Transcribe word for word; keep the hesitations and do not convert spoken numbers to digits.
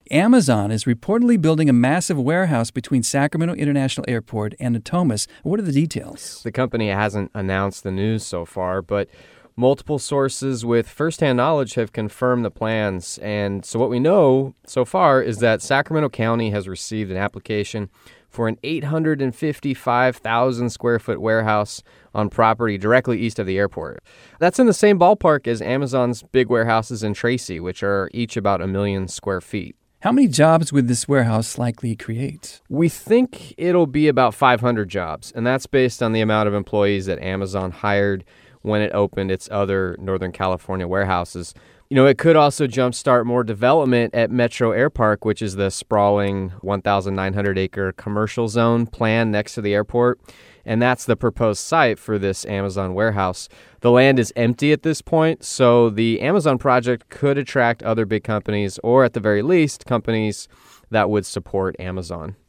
Amazon is reportedly building a massive warehouse between Sacramento International Airport and Natomas. What are the details? The company hasn't announced the news so far, but multiple sources with firsthand knowledge have confirmed the plans. And so what we know so far is that Sacramento County has received an application for an eight hundred fifty-five thousand square foot warehouse on property directly east of the airport. That's in the same ballpark as Amazon's big warehouses in Tracy, which are each about a million square feet. How many jobs would this warehouse likely create? We think it'll be about five hundred jobs, and that's based on the amount of employees that Amazon hired when it opened its other Northern California warehouses. You know, it could also jumpstart more development at Metro Air Park, which is the sprawling one thousand nine hundred acre commercial zone planned next to the airport. And that's the proposed site for this Amazon warehouse. The land is empty at this point, so the Amazon project could attract other big companies, or at the very least, companies that would support Amazon.